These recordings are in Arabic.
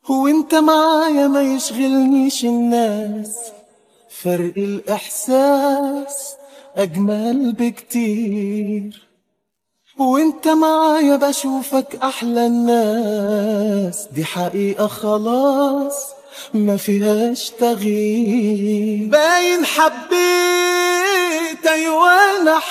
وانت معايا ما يشغلنيش الناس، فرق الإحساس أجمل بكتير. وانت معايا بشوفك أحلى الناس، دي حقيقة خلاص ما فيهاش تغيير. باين حبيت، أيوة أنا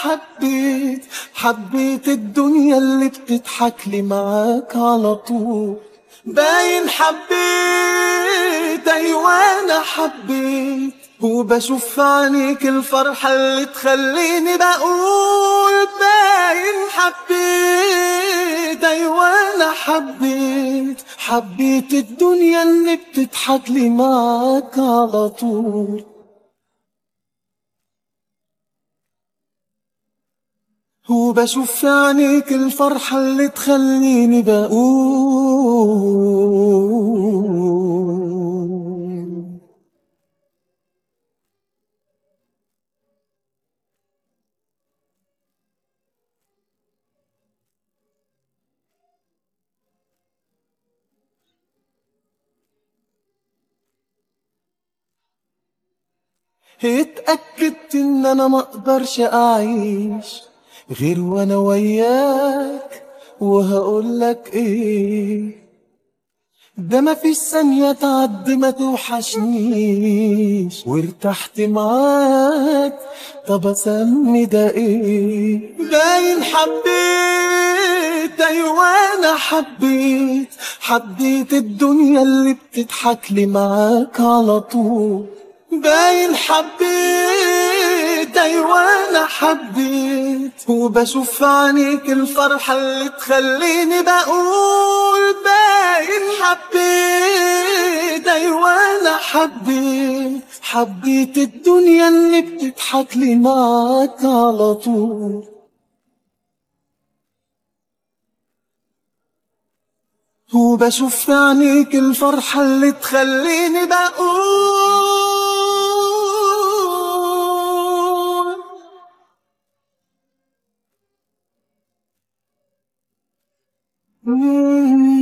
حبيت الدنيا اللي بتضحك لي معاك على طول. باين حبيت، أيوة أنا وبشوف في عينيك الفرحة اللي تخليني بقول. باين حبيت، أيوة أنا حبيت الدنيا اللي بتضحك لي معاك على طول. وبشوف في عينيك الفرحة اللي تخليني بقول. اتأكدت ان انا مقدرش اعيش غير وانا وياك، وهقولك ايه، ده مفيش ثانية تعدي ما توحشنيش، وارتحت معاك طب اسمي ده ايه. باين حبيت، ايوه انا حبيت الدنيا اللي بتضحك لي معاك على طول. باين حبيت، ايوه انا وبشوف في عينيك الفرحة اللي تخليني بقول. باين حبيت، ايوه انا حبيت الدنيا اللي بتضحك لي معاك على طول. وبشوف في عينيك الفرحة اللي تخليني بقول.